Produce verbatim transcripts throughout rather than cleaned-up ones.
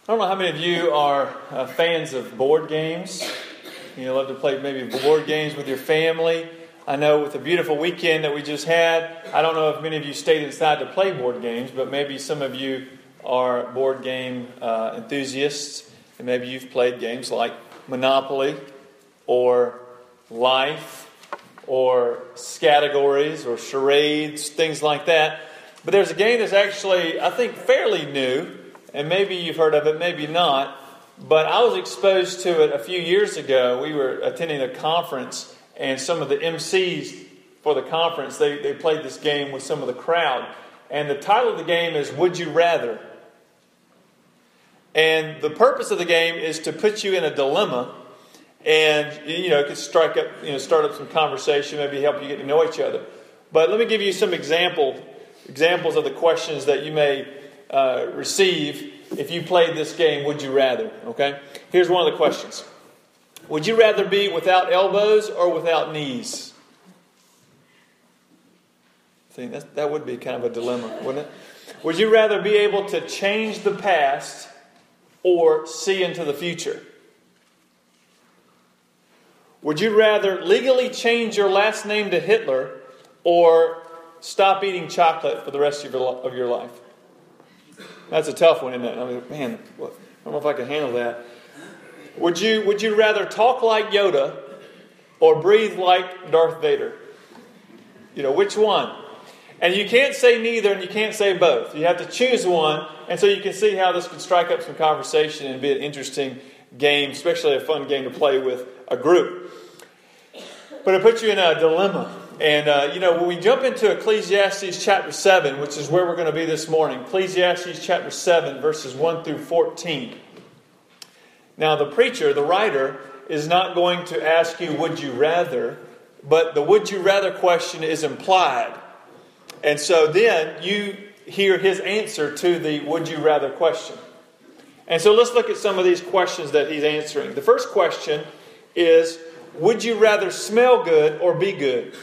I don't know how many of you are uh, fans of board games. You know, love to play maybe board games with your family. I know with the beautiful weekend that we just had, I don't know if many of you stayed inside to play board games, but maybe some of you are board game uh, enthusiasts, and maybe you've played games like Monopoly or Life or Scattergories or Charades, things like that. But there's a game that's actually, I think, fairly new. And maybe you've heard of it, maybe not. But I was exposed to it a few years ago. We were attending a conference, and some of the M Cs for the conference, they, they played this game with some of the crowd. And the title of the game is Would You Rather? And the purpose of the game is to put you in a dilemma. And, you know, it could strike up, you know, start up some conversation, maybe help you get to know each other. But let me give you some example, examples of the questions that you may Uh, receive if you played this game. Would you rather? Okay, here's one of the questions. Would you rather be without elbows or without knees? See, that's, that would be kind of a dilemma, wouldn't it? Would you rather be able to change the past or see into the future? Would you rather legally change your last name to Hitler or stop eating chocolate for the rest of your, of your life? That's a tough one, isn't it? I mean, man, I don't know if I can handle that. Would you Would you rather talk like Yoda or breathe like Darth Vader? You know, which one? And you can't say neither and you can't say both. You have to choose one. And so you can see how this can strike up some conversation and be an interesting game, especially a fun game to play with a group. But it puts you in a dilemma. And, uh, you know, when we jump into Ecclesiastes chapter seven, which is where we're going to be this morning, Ecclesiastes chapter seven, verses one through fourteen. Now, the preacher, the writer, is not going to ask you, would you rather? But the would you rather question is implied. And so then you hear his answer to the would you rather question. And so let's look at some of these questions that he's answering. The first question is, would you rather smell good or be good?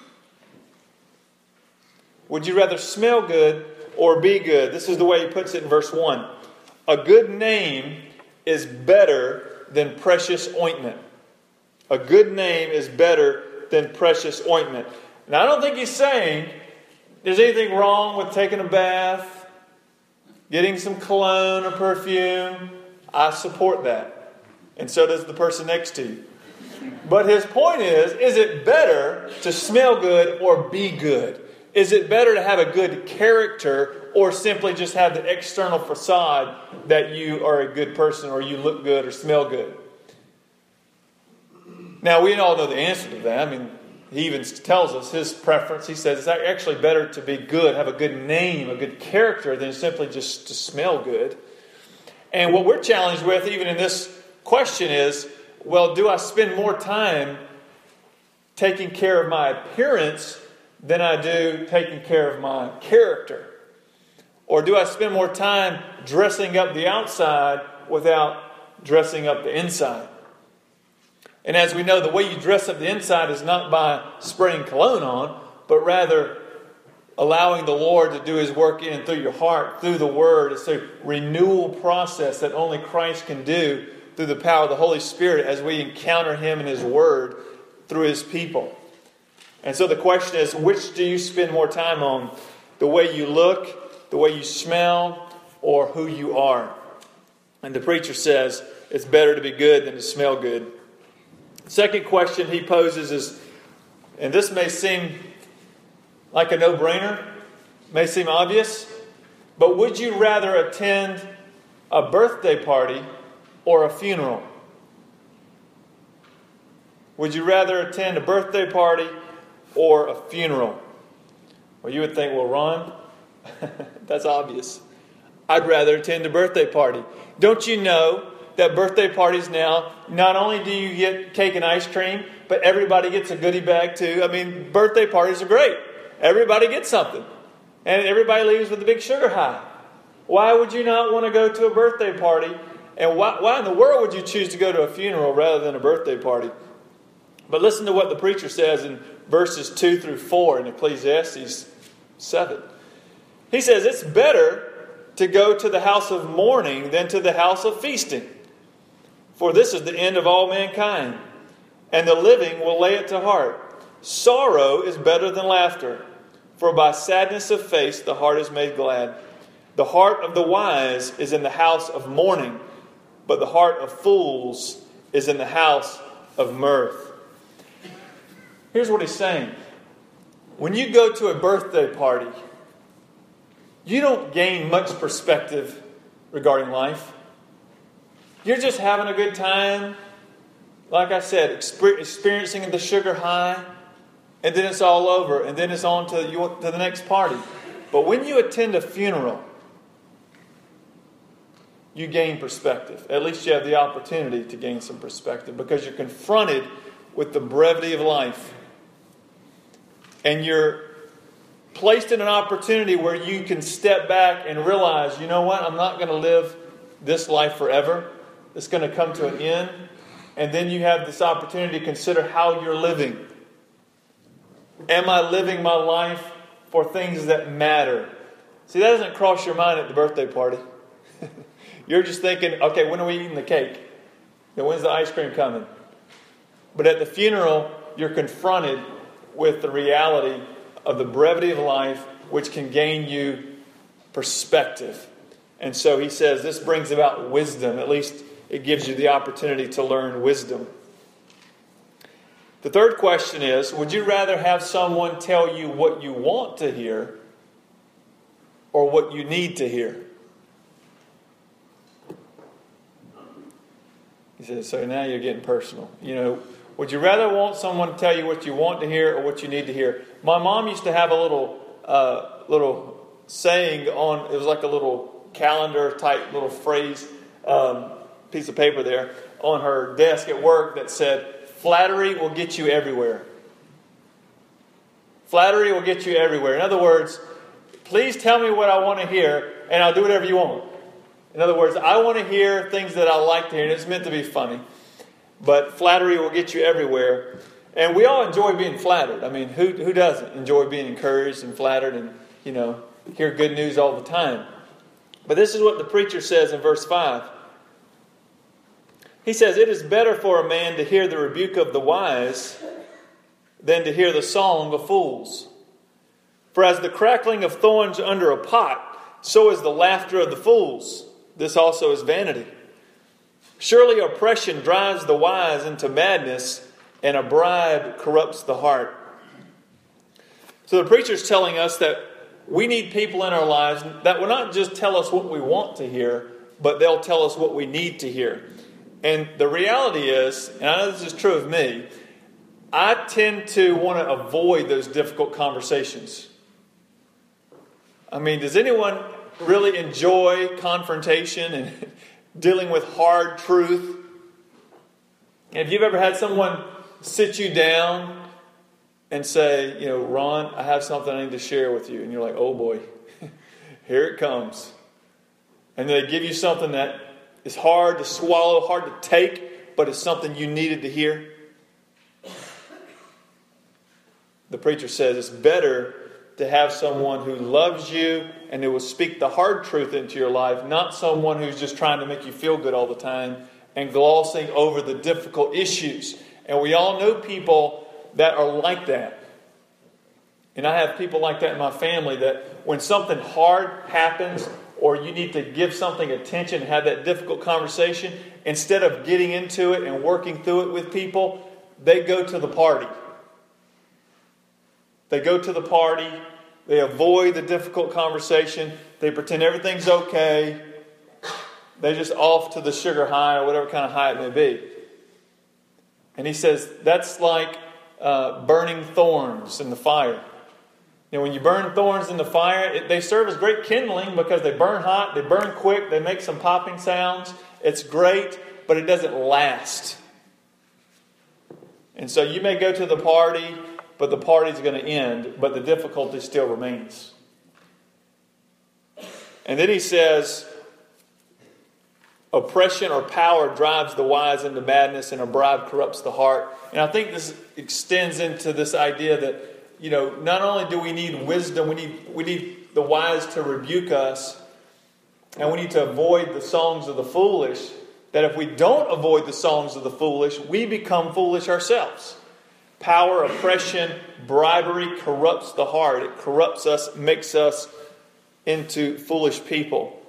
Would you rather smell good or be good? This is the way he puts it in verse one. A good name is better than precious ointment. A good name is better than precious ointment. Now, I don't think he's saying there's anything wrong with taking a bath, getting some cologne or perfume. I support that. And so does the person next to you. But his point is, is it better to smell good or be good? Is it better to have a good character or simply just have the external facade that you are a good person or you look good or smell good? Now, we all know the answer to that. I mean, he even tells us his preference. He says it's actually better to be good, have a good name, a good character, than simply just to smell good. And what we're challenged with, even in this question, is, well, do I spend more time taking care of my appearance than I do taking care of my character? Or do I spend more time dressing up the outside without dressing up the inside? And as we know, the way you dress up the inside is not by spraying cologne on, but rather allowing the Lord to do His work in and through your heart, through the Word. It's a renewal process that only Christ can do through the power of the Holy Spirit as we encounter Him and His Word through His people. And so the question is, which do you spend more time on? The way you look, the way you smell, or who you are? And the preacher says it's better to be good than to smell good. Second question he poses is, and this may seem like a no-brainer, may seem obvious, but would you rather attend a birthday party or a funeral? Would you rather attend a birthday party or a funeral? Well, you would think, well, Ron, that's obvious. I'd rather attend a birthday party. Don't you know that birthday parties now, not only do you get cake and ice cream, but everybody gets a goodie bag too. I mean, birthday parties are great. Everybody gets something. And everybody leaves with a big sugar high. Why would you not want to go to a birthday party? And why, why in the world would you choose to go to a funeral rather than a birthday party? But listen to what the preacher says in verses two through four in Ecclesiastes seven. He says it's better to go to the house of mourning than to the house of feasting. For this is the end of all mankind, and the living will lay it to heart. Sorrow is better than laughter, for by sadness of face the heart is made glad. The heart of the wise is in the house of mourning, but the heart of fools is in the house of mirth. Here's what he's saying. When you go to a birthday party, you don't gain much perspective regarding life. You're just having a good time. Like I said, experiencing the sugar high. And then it's all over. And then it's on to, to the next party. But when you attend a funeral, you gain perspective. At least you have the opportunity to gain some perspective. Because you're confronted with the brevity of life. And you're placed in an opportunity where you can step back and realize, you know what, I'm not going to live this life forever. It's going to come to an end. And then you have this opportunity to consider how you're living. Am I living my life for things that matter? See, that doesn't cross your mind at the birthday party. You're just thinking, okay, when are we eating the cake? Then when's the ice cream coming? But at the funeral, you're confronted with the reality of the brevity of life, which can gain you perspective. And so he says this brings about wisdom. At least it gives you the opportunity to learn wisdom. The third question is, would you rather have someone tell you what you want to hear or what you need to hear? He says, so now you're getting personal. You know, would you rather want someone to tell you what you want to hear or what you need to hear? My mom used to have a little uh, little saying on, it was like a little calendar type little phrase, um, piece of paper there on her desk at work that said, flattery will get you everywhere. Flattery will get you everywhere. In other words, please tell me what I want to hear and I'll do whatever you want. In other words, I want to hear things that I like to hear, and it's meant to be funny. But flattery will get you everywhere. And we all enjoy being flattered. I mean, who who doesn't enjoy being encouraged and flattered and, you know, hear good news all the time? But this is what the preacher says in verse five. He says, it is better for a man to hear the rebuke of the wise than to hear the song of fools. For as the crackling of thorns under a pot, so is the laughter of the fools. This also is vanity. Surely oppression drives the wise into madness, and a bribe corrupts the heart. So the preacher's telling us that we need people in our lives that will not just tell us what we want to hear, but they'll tell us what we need to hear. And the reality is, and I know this is true of me, I tend to want to avoid those difficult conversations. I mean, does anyone really enjoy confrontation and dealing with hard truth? Have you ever had someone sit you down and say, you know, Ron, I have something I need to share with you. And you're like, oh boy, here it comes. And they give you something that is hard to swallow, hard to take, but it's something you needed to hear. The preacher says it's better to have someone who loves you and who will speak the hard truth into your life, not someone who's just trying to make you feel good all the time and glossing over the difficult issues. And we all know people that are like that. And I have people like that in my family that when something hard happens or you need to give something attention and have that difficult conversation, instead of getting into it and working through it with people, they go to the party. They go to the party. They avoid the difficult conversation. They pretend everything's okay. They're just off to the sugar high or whatever kind of high it may be. And he says that's like uh, burning thorns in the fire. You know, when you burn thorns in the fire, it, they serve as great kindling because they burn hot, they burn quick, they make some popping sounds. It's great, but it doesn't last. And so you may go to the party, but the party's going to end, but the difficulty still remains. And then he says, oppression or power drives the wise into madness, and a bribe corrupts the heart. And I think this extends into this idea that, you know, not only do we need wisdom, we need we need the wise to rebuke us, and we need to avoid the songs of the foolish, that if we don't avoid the songs of the foolish, we become foolish ourselves. Power, oppression, bribery corrupts the heart. It corrupts us, makes us into foolish people.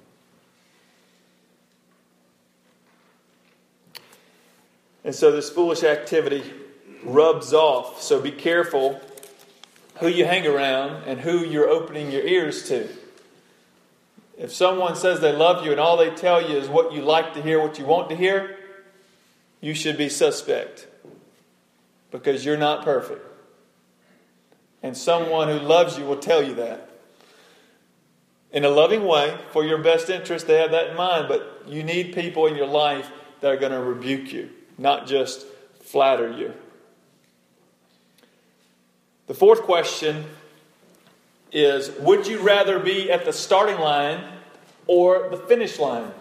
And so this foolish activity rubs off. So be careful who you hang around and who you're opening your ears to. If someone says they love you and all they tell you is what you like to hear, what you want to hear, you should be suspect. Because you're not perfect. And someone who loves you will tell you that. In a loving way, for your best interest, they have that in mind. But you need people in your life that are going to rebuke you, not just flatter you. The fourth question is, would you rather be at the starting line or the finish line?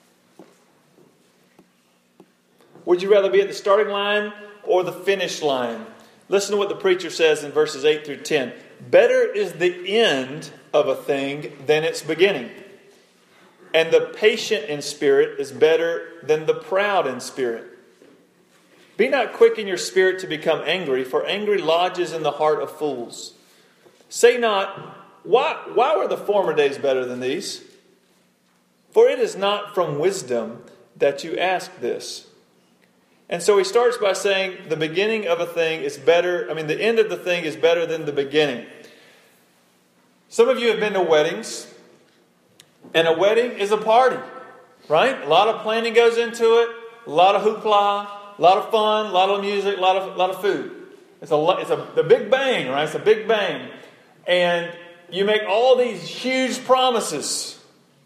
Would you rather be at the starting line or the finish line? Listen to what the preacher says in verses eight through ten. Better is the end of a thing than its beginning, and the patient in spirit is better than the proud in spirit. Be not quick in your spirit to become angry, for anger lodges in the heart of fools. Say not, why, why were the former days better than these? For it is not from wisdom that you ask this. And so he starts by saying the beginning of a thing is better, I mean the end of the thing is better than the beginning. Some of you have been to weddings, and a wedding is a party, right? A lot of planning goes into it, a lot of hoopla, a lot of fun, a lot of music, a lot of, a lot of food. It's a, it's a the big bang, right? It's a big bang. And you make all these huge promises.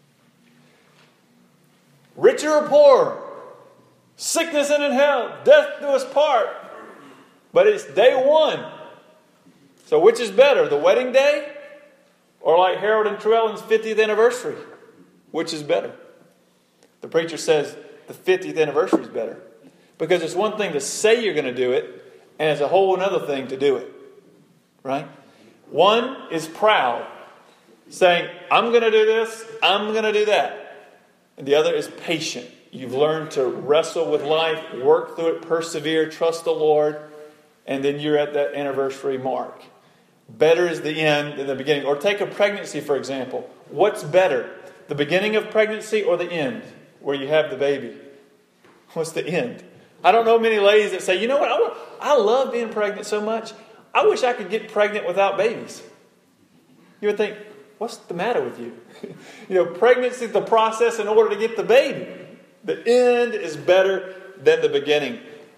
Richer or poorer, sickness and in health, death do us part. But it's day one. So which is better, the wedding day or like Harold and True Ellen's fiftieth anniversary? Which is better? The preacher says the fiftieth anniversary is better. Because it's one thing to say you're going to do it, and it's a whole other thing to do it. Right? One is proud, saying, I'm going to do this, I'm going to do that. And the other is patient. You've learned to wrestle with life, work through it, persevere, trust the Lord, and then you're at that anniversary mark. Better is the end than the beginning. Or take a pregnancy, for example. What's better? The beginning of pregnancy or the end, where you have the baby? What's the end? I don't know many ladies that say, you know what, I, want, I love being pregnant so much, I wish I could get pregnant without babies. You would think, what's the matter with you? You know, pregnancy is the process in order to get the baby. The end is better than the beginning.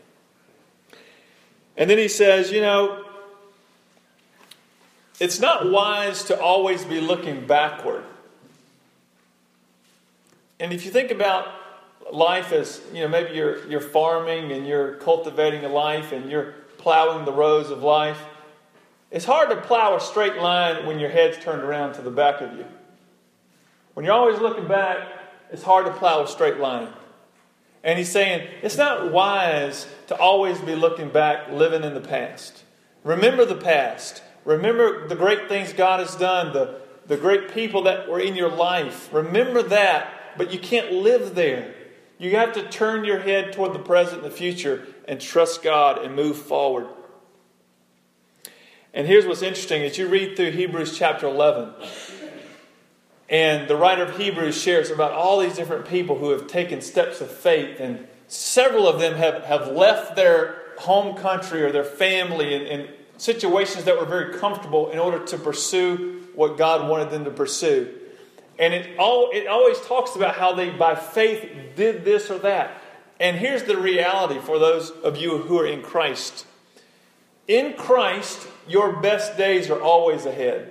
And then he says, you know, it's not wise to always be looking backward. And if you think about life as, you know, maybe you're you're farming and you're cultivating a life and you're plowing the rows of life, it's hard to plow a straight line when your head's turned around to the back of you. When you're always looking back, it's hard to plow a straight line. And he's saying, it's not wise to always be looking back, living in the past. Remember the past. Remember the great things God has done, the, the great people that were in your life. Remember that, but you can't live there. You have to turn your head toward the present and the future and trust God and move forward. And here's what's interesting. As you read through Hebrews chapter eleven, and the writer of Hebrews shares about all these different people who have taken steps of faith, and several of them have, have left their home country or their family in, in situations that were very comfortable in order to pursue what God wanted them to pursue. And it all it always talks about how they, by faith, did this or that. And here's the reality for those of you who are in Christ. In Christ, your best days are always ahead.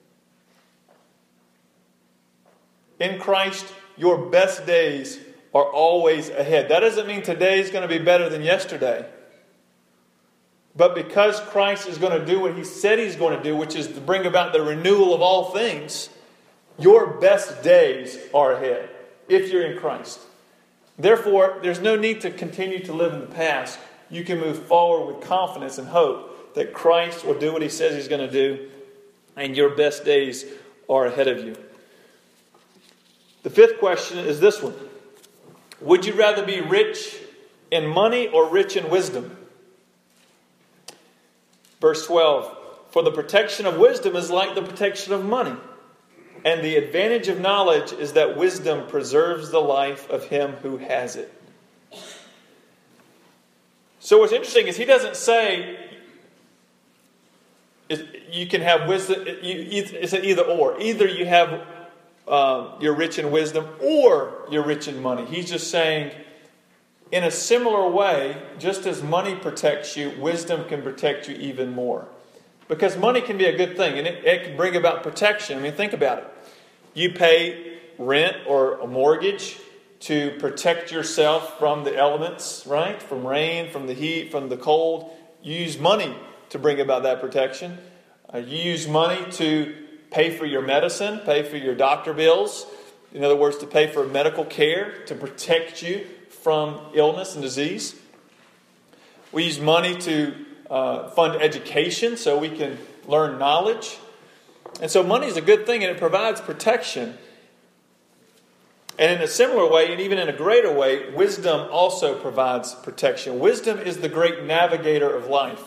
In Christ, your best days are always ahead. That doesn't mean today is going to be better than yesterday. But because Christ is going to do what He said He's going to do, which is to bring about the renewal of all things, your best days are ahead if you're in Christ. Therefore, there's no need to continue to live in the past. You can move forward with confidence and hope that Christ will do what He says He's going to do, and your best days are ahead of you. The fifth question is this one. Would you rather be rich in money or rich in wisdom? Verse twelve. For the protection of wisdom is like the protection of money. And the advantage of knowledge is that wisdom preserves the life of him who has it. So what's interesting is he doesn't say you can have wisdom. It's an either or. Either you have uh, you're rich in wisdom or you're rich in money. He's just saying, in a similar way, just as money protects you, wisdom can protect you even more. Because money can be a good thing, and it, it can bring about protection. I mean, think about it. You pay rent or a mortgage to protect yourself from the elements, right? From rain, from the heat, from the cold. You use money to bring about that protection. Uh, you use money to pay for your medicine, pay for your doctor bills. In other words, to pay for medical care, to protect you from illness and disease. We use money to uh, fund education so we can learn knowledge. And so money is a good thing, and it provides protection. And in a similar way, and even in a greater way, wisdom also provides protection. Wisdom is the great navigator of life.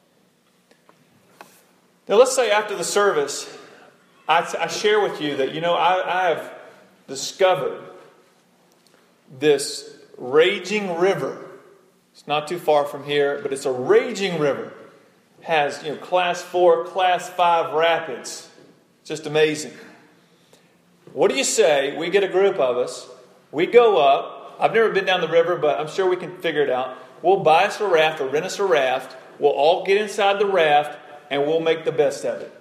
Now let's say after the service, I, I share with you that, you know, I, I have discovered this raging river. It's not too far from here, but it's a raging river. Has, you know, class four, class five rapids. Just amazing. What do you say? We get a group of us. We go up. I've never been down the river, but I'm sure we can figure it out. We'll buy us a raft or rent us a raft. We'll all get inside the raft and we'll make the best of it.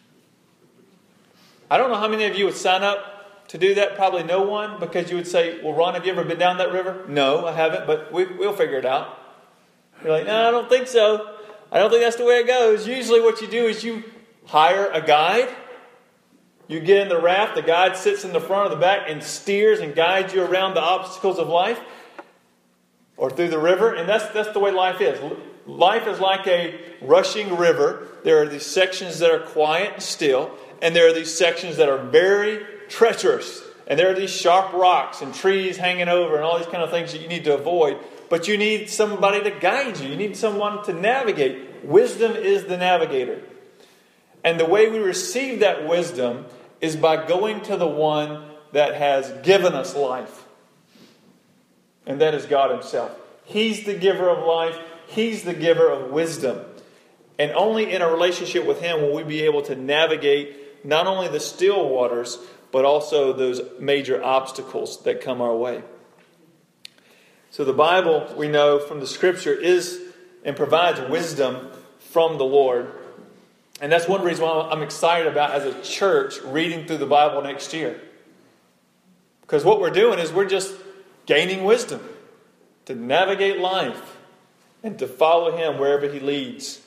I don't know how many of you would sign up to do that. Probably no one, because you would say, well, Ron, have you ever been down that river? No, I haven't, but we, we'll figure it out. You're like, no, I don't think so. I don't think that's the way it goes. Usually what you do is you hire a guide. You get in the raft. The guide sits in the front or the back and steers and guides you around the obstacles of life or through the river. And that's, that's the way life is. Life is like a rushing river. There are these sections that are quiet and still. And there are these sections that are very treacherous. And there are these sharp rocks and trees hanging over and all these kind of things that you need to avoid. But you need somebody to guide you. You need someone to navigate. Wisdom is the navigator. And the way we receive that wisdom is by going to the one that has given us life. And that is God Himself. He's the giver of life. He's the giver of wisdom. And only in a relationship with Him will we be able to navigate not only the still waters, but also those major obstacles that come our way. So the Bible, we know from the Scripture, is and provides wisdom from the Lord. And that's one reason why I'm excited about, as a church, reading through the Bible next year. Because what we're doing is we're just gaining wisdom to navigate life and to follow Him wherever He leads.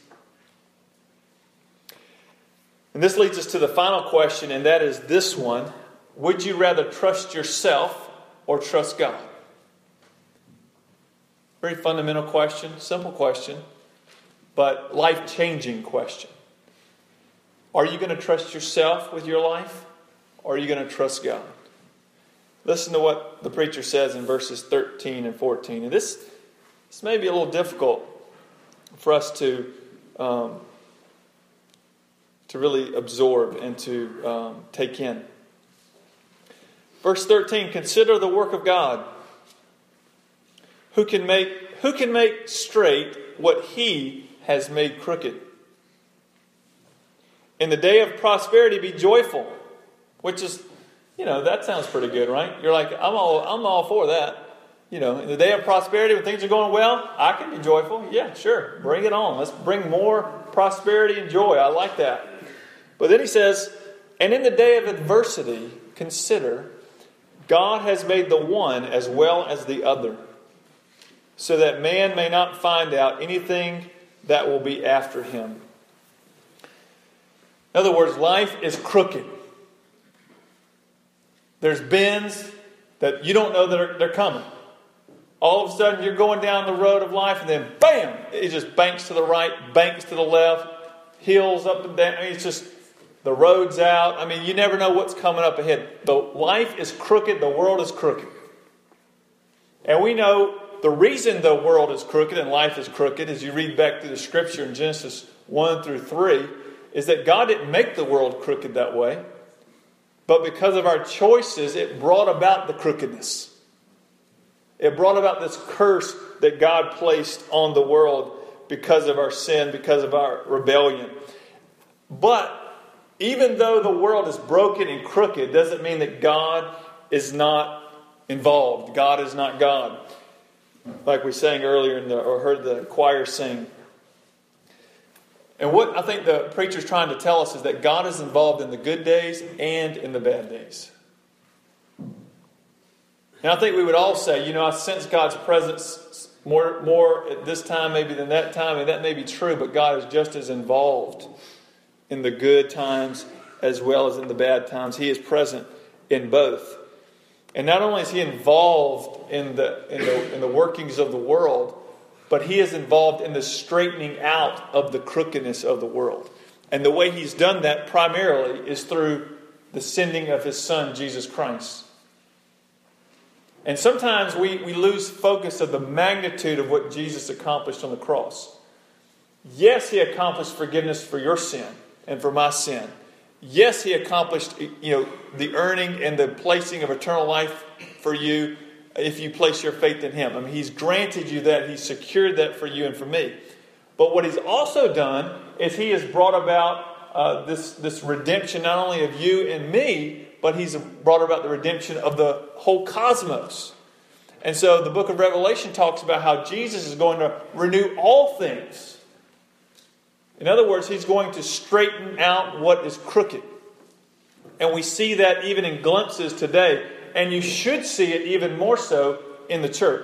And this leads us to the final question, and that is this one. Would you rather trust yourself or trust God? Very fundamental question, simple question, but life-changing question. Are you going to trust yourself with your life, or are you going to trust God? Listen to what the preacher says in verses thirteen and fourteen. And this, this may be a little difficult for us to, um, to really absorb and to um, take in. Verse thirteen, consider the work of God. Who can make, who can make straight what He has made crooked? In the day of prosperity, be joyful. Which is, you know, that sounds pretty good, right? You're like, I'm all, I'm all for that. You know, in the day of prosperity, when things are going well, I can be joyful. Yeah, sure. Bring it on. Let's bring more prosperity and joy. I like that. But then he says, and in the day of adversity, consider, God has made the one as well as the other, so that man may not find out anything that will be after him. In other words, life is crooked. There's bends that you don't know that are, they're coming. All of a sudden, you're going down the road of life, and then bam! It just banks to the right, banks to the left, hills up and down. I mean, it's just The road's out. I mean, you never know what's coming up ahead. The life is crooked. The world is crooked. And we know the reason the world is crooked and life is crooked, as you read back through the Scripture in Genesis one through three, is that God didn't make the world crooked that way. But because of our choices, it brought about the crookedness. It brought about this curse that God placed on the world because of our sin, because of our rebellion. But even though the world is broken and crooked, doesn't mean that God is not involved. God is not God. Like we sang earlier in the, or heard the choir sing. And what I think the preacher's trying to tell us is that God is involved in the good days and in the bad days. And I think we would all say, you know, I sense God's presence more, more at this time maybe than that time, and that may be true, but God is just as involved in the good times as well as in the bad times. He is present in both. And not only is He involved in the, in the, in the workings of the world, but He is involved in the straightening out of the crookedness of the world. And the way He's done that primarily is through the sending of His Son, Jesus Christ. And sometimes we, we lose focus of the magnitude of what Jesus accomplished on the cross. Yes, He accomplished forgiveness for your sin and for my sin. Yes, He accomplished, you know, the earning and the placing of eternal life for you if you place your faith in Him. I mean, He's granted you that. He's secured that for you and for me. But what He's also done is He has brought about uh, this, this redemption not only of you and me, but He's brought about the redemption of the whole cosmos. And so the book of Revelation talks about how Jesus is going to renew all things. In other words, He's going to straighten out what is crooked. And we see that even in glimpses today. And you should see it even more so in the church.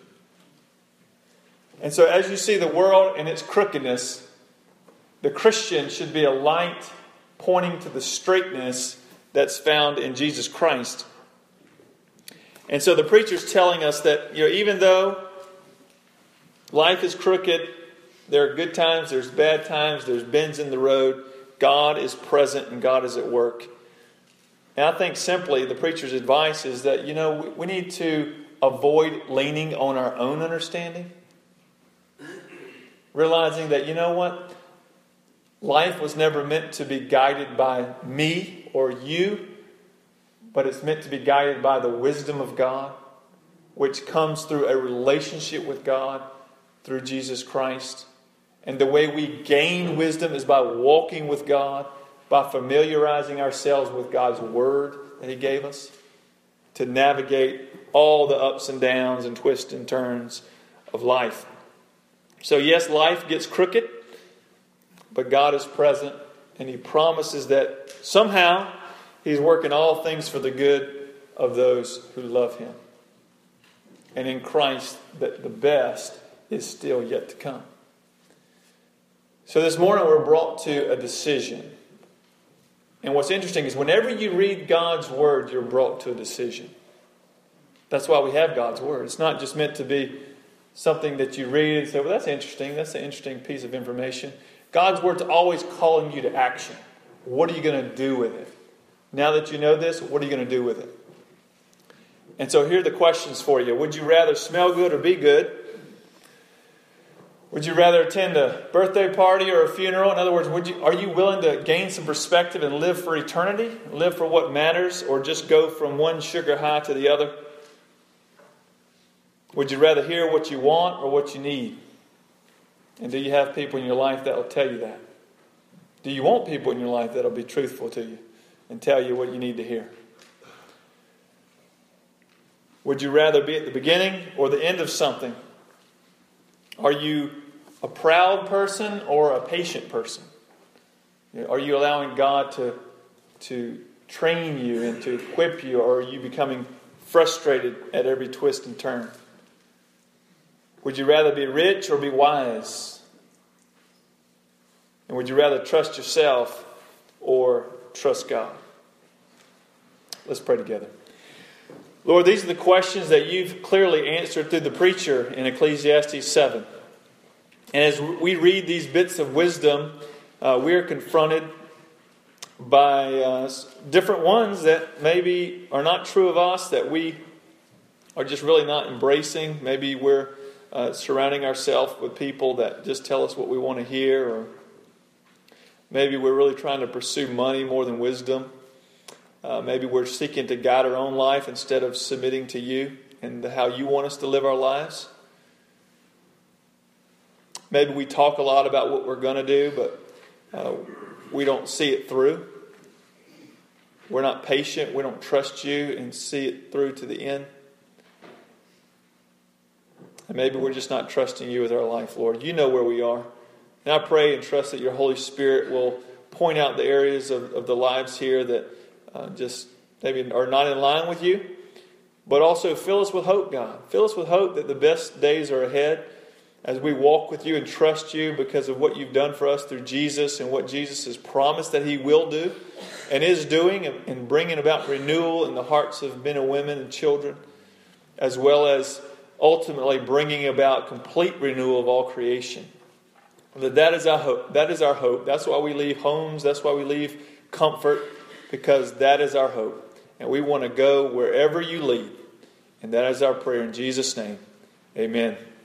And so as you see the world and its crookedness, the Christian should be a light pointing to the straightness that's found in Jesus Christ. And so the preacher's telling us that, you know, even though life is crooked, there are good times, there's bad times, there's bends in the road, God is present and God is at work. And I think simply the preacher's advice is that, you know, we need to avoid leaning on our own understanding. Realizing that, you know what? Life was never meant to be guided by me or you, but it's meant to be guided by the wisdom of God, which comes through a relationship with God through Jesus Christ. And the way we gain wisdom is by walking with God, by familiarizing ourselves with God's Word that He gave us to navigate all the ups and downs and twists and turns of life. So yes, life gets crooked, but God is present, and He promises that somehow He's working all things for the good of those who love Him. And in Christ, that the best is still yet to come. So this morning we're brought to a decision. And what's interesting is whenever you read God's Word, you're brought to a decision. That's why we have God's Word. It's not just meant to be something that you read and say, well, that's interesting. That's an interesting piece of information. God's Word's always calling you to action. What are you going to do with it? Now that you know this, what are you going to do with it? And so here are the questions for you. Would you rather smell good or be good? Would you rather attend a birthday party or a funeral? In other words, would you, are you willing to gain some perspective and live for eternity? Live for what matters? Or just go from one sugar high to the other? Would you rather hear what you want or what you need? And do you have people in your life that will tell you that? Do you want people in your life that will be truthful to you and tell you what you need to hear? Would you rather be at the beginning or the end of something? Are you a proud person or a patient person? Are you allowing God to, to train you and to equip you, or are you becoming frustrated at every twist and turn? Would you rather be rich or be wise? And would you rather trust yourself or trust God? Let's pray together. Lord, these are the questions that you've clearly answered through the preacher in Ecclesiastes seven. And as we read these bits of wisdom, uh, we are confronted by uh, different ones that maybe are not true of us, that we are just really not embracing. Maybe we're uh, surrounding ourselves with people that just tell us what we want to hear, or maybe we're really trying to pursue money more than wisdom. Uh, maybe we're seeking to guide our own life instead of submitting to you and how you want us to live our lives. Maybe we talk a lot about what we're going to do, but uh, we don't see it through. We're not patient. We don't trust you and see it through to the end. And maybe we're just not trusting you with our life, Lord. You know where we are. And I pray and trust that your Holy Spirit will point out the areas of, of the lives here that uh, just maybe are not in line with you. But also fill us with hope, God. Fill us with hope that the best days are ahead as we walk with you and trust you because of what you've done for us through Jesus and what Jesus has promised that he will do and is doing in bringing about renewal in the hearts of men and women and children, as well as ultimately bringing about complete renewal of all creation. That that is our hope. That is our hope. That's why we leave homes. That's why we leave comfort, because that is our hope. And we want to go wherever you lead. And that is our prayer in Jesus' name. Amen.